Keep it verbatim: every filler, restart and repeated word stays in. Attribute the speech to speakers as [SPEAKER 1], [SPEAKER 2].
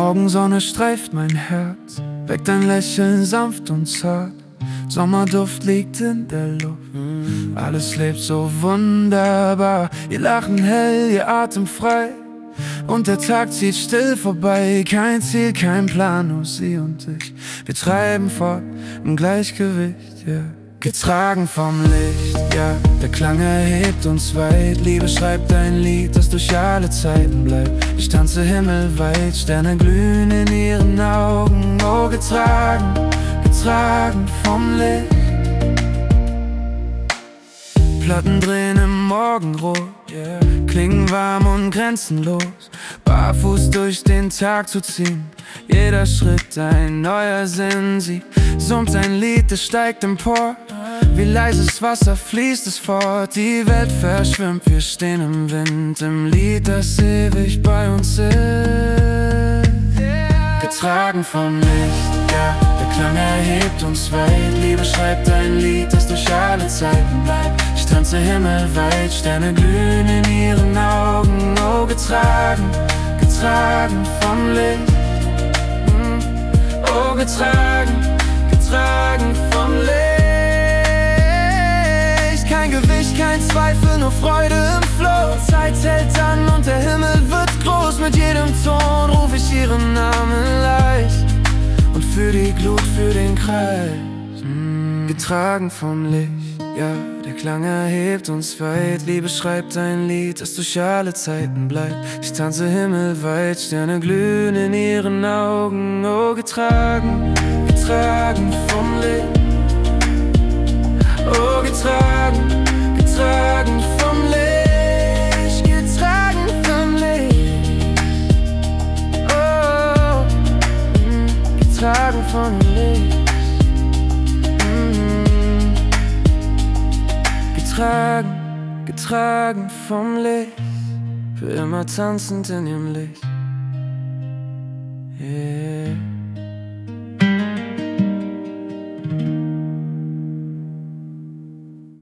[SPEAKER 1] Morgensonne streift mein Herz, weckt ein Lächeln sanft und zart. Sommerduft liegt in der Luft, alles lebt so wunderbar. Ihr Lachen hell, ihr Atem frei, und der Tag zieht still vorbei. Kein Ziel, kein Plan, nur sie und ich. Wir treiben fort im Gleichgewicht, ja. Getragen vom Licht, ja, der Klang erhebt uns weit. Liebe schreibt ein Lied, das durch alle Zeiten bleibt. Ich tanze himmelweit, Sterne glühen in ihren Augen. Oh, getragen, getragen vom Licht. Platten drehen im Morgenrot, yeah. Klingen warm und grenzenlos, barfuß durch den Tag zu ziehen. Jeder Schritt ein neuer Sinn, sie summt ein Lied, es steigt empor. Wie leises Wasser fließt es fort, die Welt verschwimmt, wir stehen im Wind, im Lied, das ewig bei uns ist. Getragen vom Licht, ja, der Klang erhebt uns weit. Liebe schreibt ein Lied, das durch alle Zeiten bleibt. Ich tanze himmelweit, Sterne glühen in ihren Augen. Oh, getragen, getragen vom Licht. Oh, getragen, getragen vom Licht. Kein Gewicht, kein Zweifel, nur Freude im Flow. Zeit hält an und der Himmel wird groß. Mit jedem Ton ruf ich ihren Namen leicht und für die Glut, für den Kreis. mm. Getragen vom Licht, ja, der Klang erhebt uns weit. Liebe schreibt ein Lied, das durch alle Zeiten bleibt. Ich tanze himmelweit, Sterne glühen in ihren Augen. Oh, getragen, getragen vom Licht. Oh, getragen, getragen vom Licht. Getragen vom Licht. Oh, mm, getragen vom Licht. Mm, getragen, getragen vom Licht. Für immer tanzend in ihrem Licht. Yeah.